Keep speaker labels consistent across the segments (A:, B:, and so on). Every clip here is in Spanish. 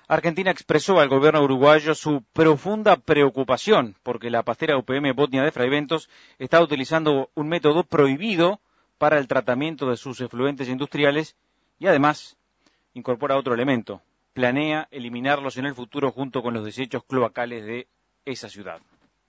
A: Argentina expresó al gobierno uruguayo su profunda preocupación porque la pastera UPM Botnia de Fraiventos está utilizando un método prohibido para el tratamiento de sus efluentes industriales y además incorpora otro elemento, planea eliminarlos en el futuro junto con los desechos cloacales de esa ciudad.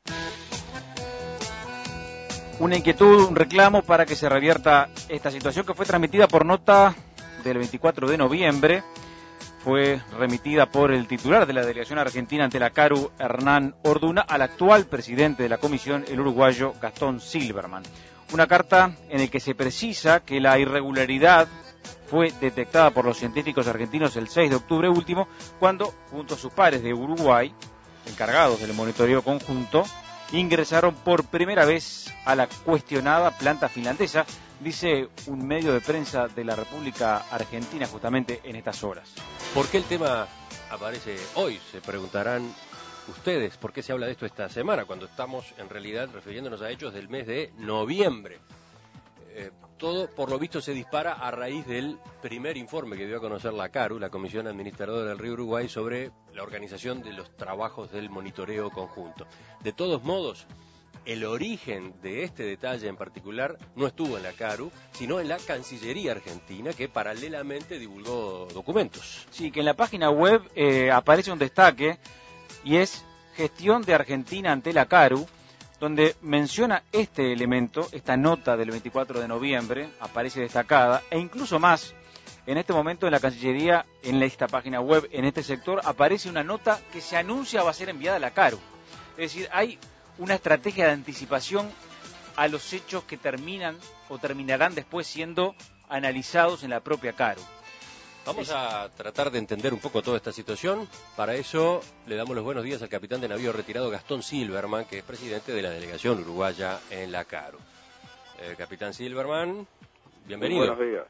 A: Una inquietud, un reclamo para que se revierta esta situación que fue transmitida por nota del 24 de noviembre. Fue remitida por el titular de la delegación argentina ante la CARU, Hernán Orduna, al actual presidente de la comisión, el uruguayo Gastón Silberman. Una carta en la que se precisa que la irregularidad fue detectada por los científicos argentinos el 6 de octubre último, cuando, junto a sus pares de Uruguay, encargados del monitoreo conjunto, ingresaron por primera vez a la cuestionada planta finlandesa, dice un medio de prensa de la República Argentina justamente en estas horas.
B: ¿Por qué el tema aparece hoy? Se preguntarán ustedes. ¿Por qué se habla de esto esta semana? Cuando estamos en realidad refiriéndonos a hechos del mes de noviembre. Todo, por lo visto, se dispara a raíz del primer informe que dio a conocer la CARU, la Comisión Administradora del Río Uruguay, sobre la organización de los trabajos del monitoreo conjunto. De todos modos, el origen de este detalle en particular no estuvo en la CARU, sino en la Cancillería Argentina, que paralelamente divulgó documentos.
A: Sí, que en la página web aparece un destaque, y es Gestión de Argentina ante la CARU, donde menciona este elemento, esta nota del 24 de noviembre, aparece destacada, e incluso más, en este momento en la Cancillería, en esta página web, en este sector, aparece una nota que se anuncia va a ser enviada a la CARU. Es decir, hay una estrategia de anticipación a los hechos que terminan o terminarán después siendo analizados en la propia CARU.
B: Vamos a tratar de entender un poco toda esta situación. Para eso le damos los buenos días al capitán de navío retirado Gastón Silberman, que es presidente de la delegación uruguaya en la CARU. Capitán Silberman, bienvenido.
C: Muy buenos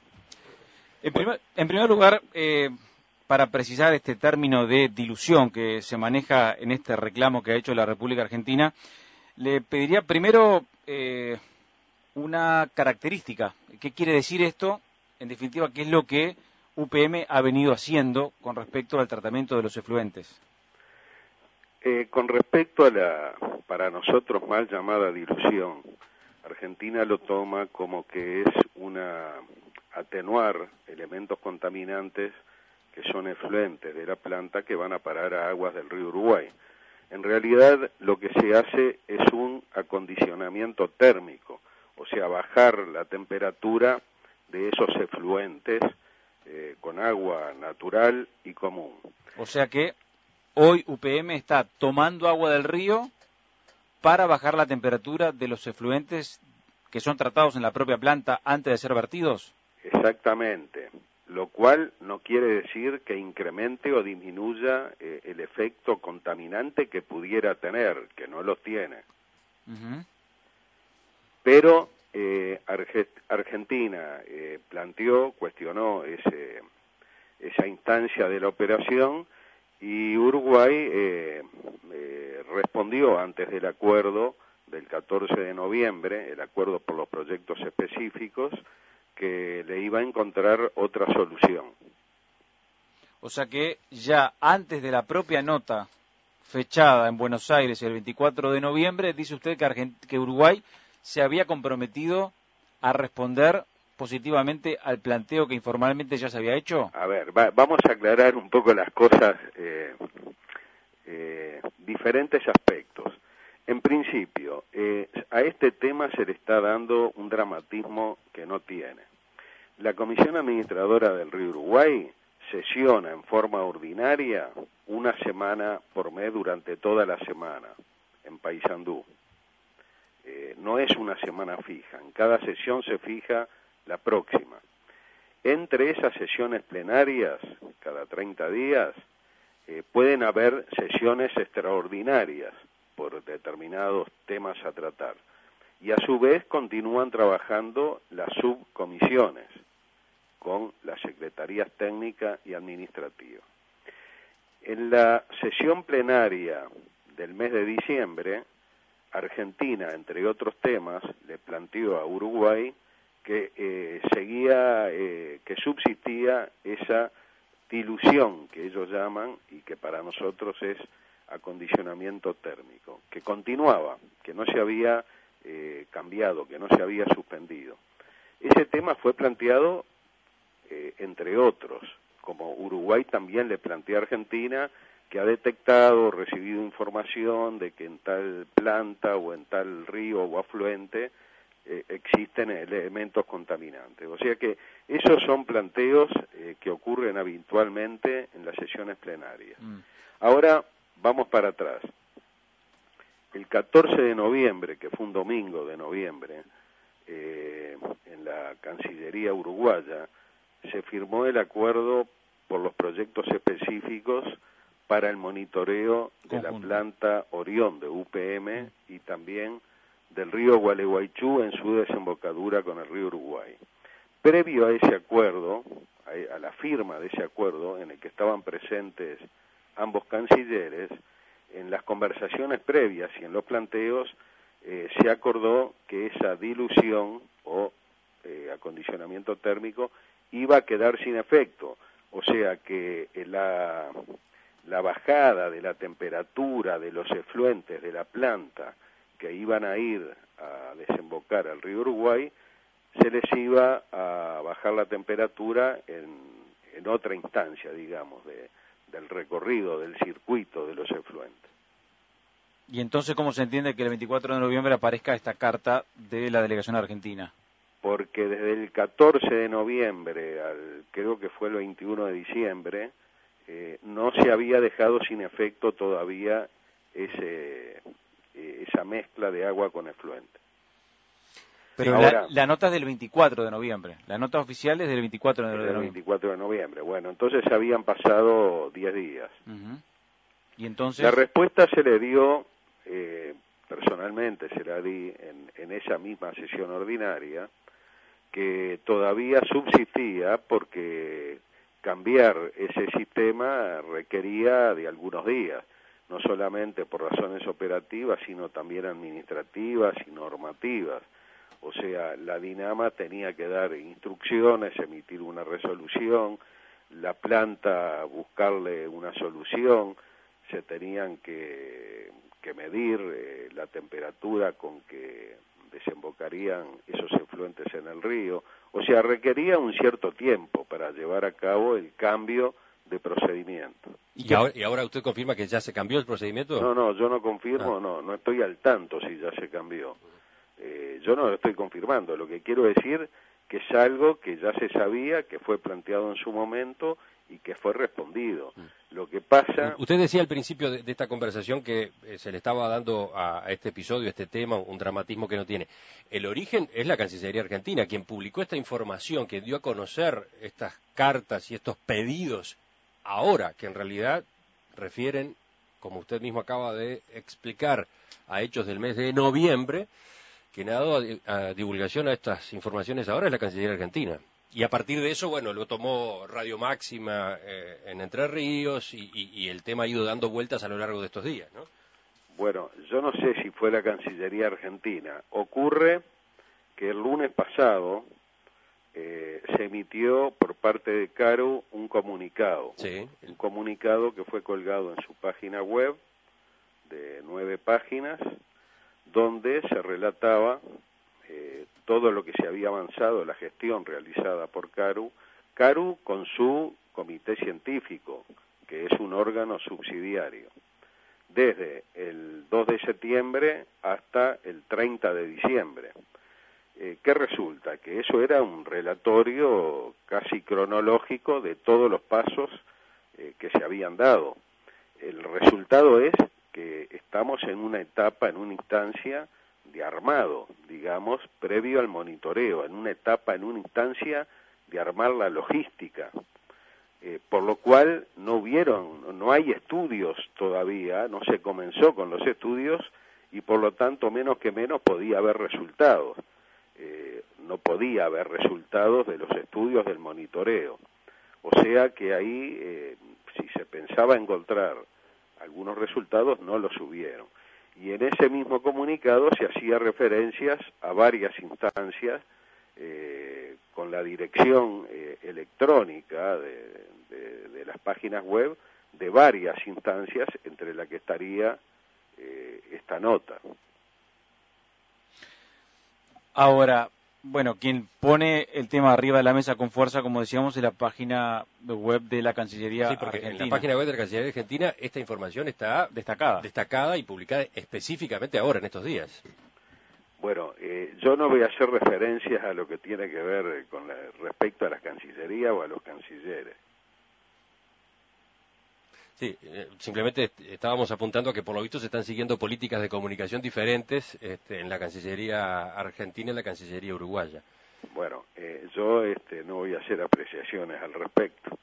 A: días. En primer lugar, para precisar este término de dilución que se maneja en este reclamo que ha hecho la República Argentina, le pediría primero una característica. ¿Qué quiere decir esto? En definitiva, ¿qué es lo que UPM ha venido haciendo con respecto al tratamiento de los efluentes?
C: Con respecto a la, para nosotros, mal llamada dilución, Argentina lo toma como que es atenuar elementos contaminantes que son efluentes de la planta que van a parar a aguas del río Uruguay. En realidad, lo que se hace es un acondicionamiento térmico, o sea, bajar la temperatura de esos efluentes con agua natural y común.
A: O sea que hoy UPM está tomando agua del río para bajar la temperatura de los efluentes que son tratados en la propia planta antes de ser vertidos.
C: Exactamente, lo cual no quiere decir que incremente o disminuya el efecto contaminante que pudiera tener, que no lo tiene.
A: Uh-huh.
C: Pero Argentina cuestionó esa instancia de la operación, y Uruguay respondió antes del acuerdo del 14 de noviembre, el acuerdo por los proyectos específicos, que le iba a encontrar otra solución.
A: O sea que ya antes de la propia nota fechada en Buenos Aires el 24 de noviembre, dice usted que Uruguay se había comprometido a responder positivamente al planteo que informalmente ya se había hecho.
C: A ver, vamos a aclarar un poco las cosas, diferentes aspectos. En principio, a este tema se le está dando un dramatismo que no tiene. La Comisión Administradora del Río Uruguay sesiona en forma ordinaria una semana por mes durante toda la semana en Paysandú. No es una semana fija, en cada sesión se fija la próxima. Entre esas sesiones plenarias, cada 30 días, pueden haber sesiones extraordinarias por determinados temas a tratar. Y a su vez continúan trabajando las subcomisiones con las secretarías técnicas y administrativas. En la sesión plenaria del mes de diciembre, Argentina, entre otros temas, le planteó a Uruguay que subsistía esa dilución, que ellos llaman, y que para nosotros es acondicionamiento térmico, que continuaba, que no se había cambiado, que no se había suspendido. Ese tema fue planteado, entre otros, como Uruguay también le plantea a Argentina, que ha detectado, recibido información de que en tal planta o en tal río o afluente existen elementos contaminantes. O sea que esos son planteos que ocurren habitualmente en las sesiones plenarias. Ahora vamos para atrás. El 14 de noviembre, que fue un domingo de noviembre, en la Cancillería uruguaya, se firmó el acuerdo por los proyectos específicos para el monitoreo de la planta Orión de UPM y también del río Gualeguaychú en su desembocadura con el río Uruguay. Previo a ese acuerdo, a la firma de ese acuerdo, en el que estaban presentes ambos cancilleres, en las conversaciones previas y en los planteos, se acordó que esa dilución o acondicionamiento térmico iba a quedar sin efecto, o sea que la bajada de la temperatura de los efluentes de la planta que iban a ir a desembocar al río Uruguay, se les iba a bajar la temperatura en otra instancia, digamos, del recorrido, del circuito de los efluentes.
A: ¿Y entonces cómo se entiende que el 24 de noviembre aparezca esta carta de la delegación argentina?
C: Porque desde el 14 de noviembre creo que fue el 21 de diciembre, no se había dejado sin efecto todavía esa mezcla de agua con efluente.
A: Pero ahora, la nota es del 24 de noviembre, la nota oficial es del 24 de noviembre.
C: 24 de noviembre, bueno, entonces habían pasado 10 días.
A: ¿Y entonces?
C: La respuesta se le dio, personalmente se la di en esa misma sesión ordinaria, que todavía subsistía porque cambiar ese sistema requería de algunos días, no solamente por razones operativas, sino también administrativas y normativas. O sea, la DINAMA tenía que dar instrucciones, emitir una resolución, la planta buscarle una solución, se tenían que medir la temperatura con que desembocarían esos efluentes en el río. O sea, requería un cierto tiempo para llevar a cabo el cambio de procedimiento.
B: ¿Y ahora usted confirma que ya se cambió el procedimiento?
C: No, yo no confirmo, no estoy al tanto si ya se cambió. Yo no lo estoy confirmando, lo que quiero decir que es algo que ya se sabía, que fue planteado en su momento y que fue respondido. Lo que pasa...
B: Usted decía al principio de esta conversación que se le estaba dando a este episodio, a este tema, un dramatismo que no tiene. El origen es la Cancillería Argentina, quien publicó esta información, que dio a conocer estas cartas y estos pedidos ahora, que en realidad refieren, como usted mismo acaba de explicar, a hechos del mes de noviembre. Quien ha dado a divulgación a estas informaciones ahora es la Cancillería Argentina. Y a partir de eso, bueno, lo tomó Radio Máxima en Entre Ríos y el tema ha ido dando vueltas a lo largo de estos días, ¿no?
C: Bueno, yo no sé si fue la Cancillería Argentina. Ocurre que el lunes pasado se emitió por parte de CARU un comunicado.
B: Sí.
C: Un comunicado que fue colgado en su página web de 9 páginas, donde se relataba todo lo que se había avanzado, la gestión realizada por CARU con su comité científico, que es un órgano subsidiario, desde el 2 de septiembre hasta el 30 de diciembre. ¿Qué resulta? Que eso era un relatorio casi cronológico de todos los pasos que se habían dado. El resultado es que estamos en una etapa, en una instancia de armado, digamos, previo al monitoreo, en una etapa, en una instancia de armar la logística, por lo cual no hay estudios todavía, no se comenzó con los estudios y por lo tanto menos que menos podía haber resultados, no podía haber resultados de los estudios del monitoreo, o sea que ahí si se pensaba encontrar algunos resultados no los hubieron. Y en ese mismo comunicado se hacía referencias a varias instancias con la dirección electrónica de las páginas web de varias instancias, entre las que estaría esta nota.
A: Ahora, bueno, quien pone el tema arriba de la mesa con fuerza, como decíamos, es la página web de la Cancillería
B: Sí, porque
A: Argentina.
B: en la página web de la Cancillería Argentina esta información está destacada y publicada específicamente ahora, en estos días.
C: Bueno, yo no voy a hacer referencias a lo que tiene que ver con respecto a la Cancillería o a los cancilleres.
B: Sí, simplemente estábamos apuntando a que por lo visto se están siguiendo políticas de comunicación diferentes en la Cancillería Argentina y en la Cancillería Uruguaya.
C: Bueno, yo no voy a hacer apreciaciones al respecto.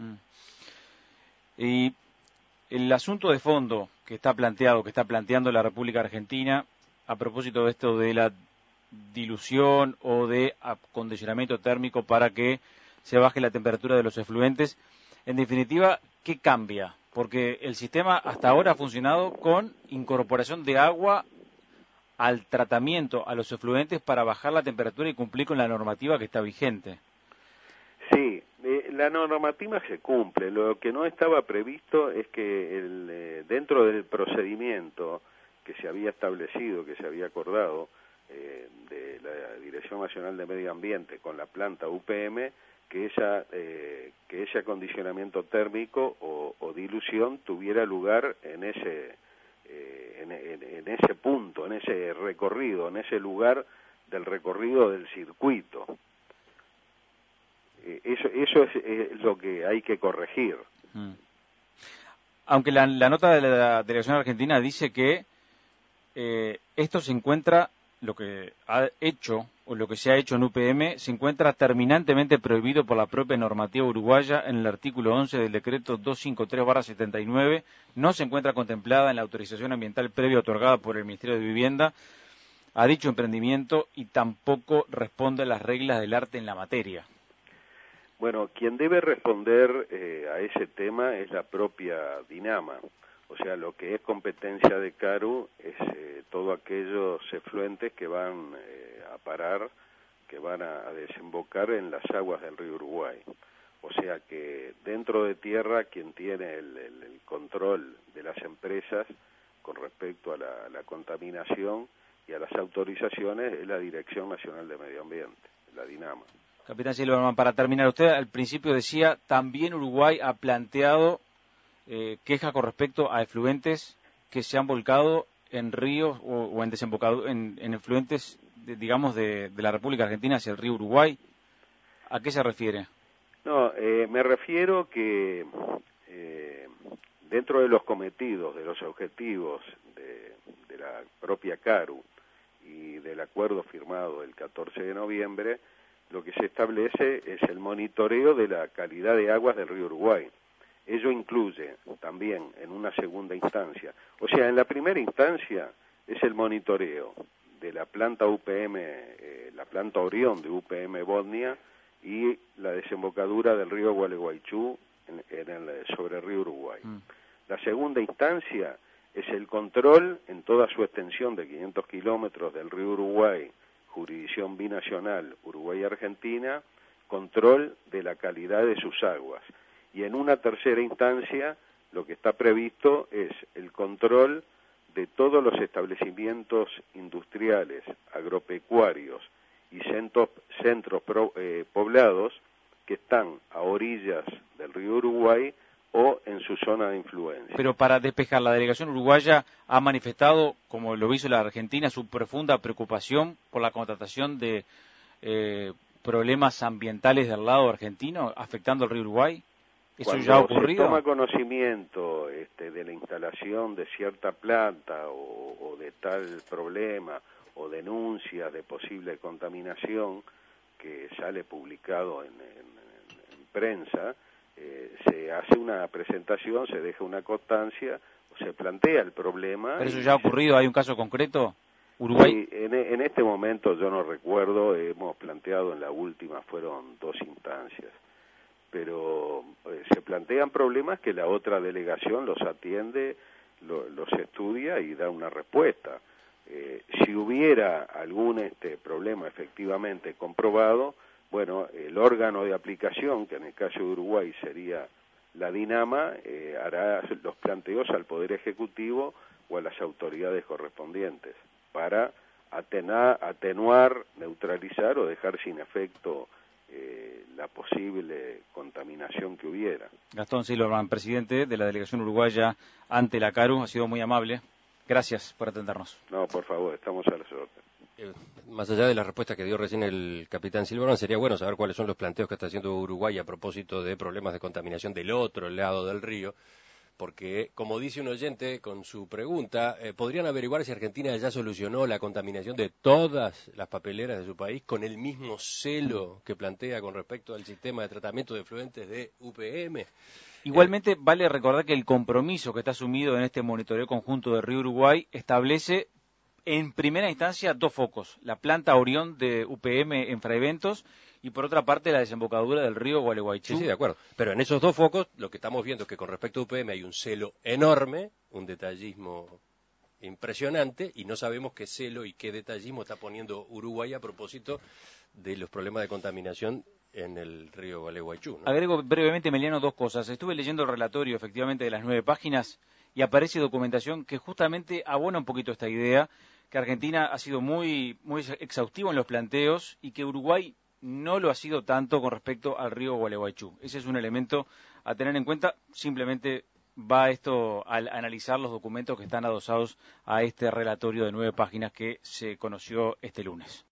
A: Y el asunto de fondo que está planteando la República Argentina, a propósito de esto de la dilución o de acondicionamiento térmico para que se baje la temperatura de los efluentes, en definitiva, ¿qué cambia? Porque el sistema hasta ahora ha funcionado con incorporación de agua al tratamiento, a los efluentes para bajar la temperatura y cumplir con la normativa que está vigente.
C: Sí, la normativa se cumple. Lo que no estaba previsto es que dentro del procedimiento que se había establecido, que se había acordado de la Dirección Nacional de Medio Ambiente con la planta UPM, que ese acondicionamiento térmico o dilución tuviera lugar en ese punto, en ese recorrido, en ese lugar del recorrido del circuito. Eso es lo que hay que corregir.
A: Aunque la nota de la Delegación Argentina dice que esto se encuentra, lo que ha hecho o lo que se ha hecho en UPM, se encuentra terminantemente prohibido por la propia normativa uruguaya en el artículo 11 del decreto 253/79, no se encuentra contemplada en la autorización ambiental previa otorgada por el Ministerio de Vivienda a dicho emprendimiento y tampoco responde a las reglas del arte en la materia.
C: Bueno, quien debe responder a ese tema es la propia Dinama. O sea, lo que es competencia de CARU es todos aquellos efluentes que van a parar, que van a desembocar en las aguas del río Uruguay. O sea que dentro de tierra quien tiene el control de las empresas con respecto a la contaminación y a las autorizaciones es la Dirección Nacional de Medio Ambiente, la Dinama.
A: Capitán Silverman, para terminar, usted al principio decía, también Uruguay ha planteado quejas con respecto a efluentes que se han volcado en ríos o en desembocado en efluentes, digamos, de la República Argentina hacia el río Uruguay. ¿A qué se refiere?
C: No, me refiero que dentro de los cometidos, de los objetivos de la propia CARU y del acuerdo firmado el 14 de noviembre, lo que se establece es el monitoreo de la calidad de aguas del río Uruguay. Ello incluye también en una segunda instancia, o sea, en la primera instancia es el monitoreo de la planta UPM, la planta Orión de UPM Botnia y la desembocadura del río Gualeguaychú sobre el río Uruguay. La segunda instancia es el control en toda su extensión de 500 kilómetros del río Uruguay, jurisdicción binacional Uruguay-Argentina, control de la calidad de sus aguas. Y en una tercera instancia, lo que está previsto es el control de todos los establecimientos industriales, agropecuarios y centros poblados que están a orillas del río Uruguay o en su zona de influencia.
A: Pero para despejar, la delegación uruguaya ha manifestado, como lo hizo la Argentina, su profunda preocupación por la constatación de problemas ambientales del lado argentino afectando al río Uruguay. ¿Eso
C: Cuando
A: ya ha ocurrido?
C: se toma conocimiento de la instalación de cierta planta o de tal problema o denuncia de posible contaminación que sale publicado en prensa, se hace una presentación, se deja una constancia, o se plantea el problema.
A: ¿Pero eso ya ha ocurrido? ¿Hay un caso concreto? ¿Uruguay?
C: Sí, en este momento yo no recuerdo, hemos planteado en la última, fueron 2 instancias, pero se plantean problemas que la otra delegación los atiende, los estudia y da una respuesta. Si hubiera algún problema efectivamente comprobado, bueno, el órgano de aplicación, que en el caso de Uruguay sería la DINAMA hará los planteos al Poder Ejecutivo o a las autoridades correspondientes para atenuar, neutralizar o dejar sin efecto la posible contaminación que hubiera.
A: Gastón Silverman, presidente de la delegación uruguaya ante la CARU, ha sido muy amable. Gracias por atendernos.
C: No, por favor, estamos a las órdenes.
B: Más allá de la respuesta que dio recién el capitán Silverman, sería bueno saber cuáles son los planteos que está haciendo Uruguay a propósito de problemas de contaminación del otro lado del río, porque, como dice un oyente con su pregunta, ¿podrían averiguar si Argentina ya solucionó la contaminación de todas las papeleras de su país con el mismo celo que plantea con respecto al sistema de tratamiento de efluentes de UPM?
A: Igualmente, vale recordar que el compromiso que está asumido en este monitoreo conjunto de Río Uruguay establece en primera instancia dos focos, la planta Orión de UPM en Fraiventos y por otra parte la desembocadura del río Gualeguaychú.
B: Sí, de acuerdo. Pero en esos dos focos lo que estamos viendo es que con respecto a UPM hay un celo enorme, un detallismo impresionante, y no sabemos qué celo y qué detallismo está poniendo Uruguay a propósito de los problemas de contaminación en el río Gualeguaychú, ¿no?
A: Agrego brevemente, Emiliano, dos cosas. Estuve leyendo el relatorio, efectivamente, de las 9 páginas y aparece documentación que justamente abona un poquito esta idea, que Argentina ha sido muy exhaustivo en los planteos y que Uruguay no lo ha sido tanto con respecto al río Gualeguaychú. Ese es un elemento a tener en cuenta. Simplemente va esto al analizar los documentos que están adosados a este relatorio de 9 páginas que se conoció este lunes.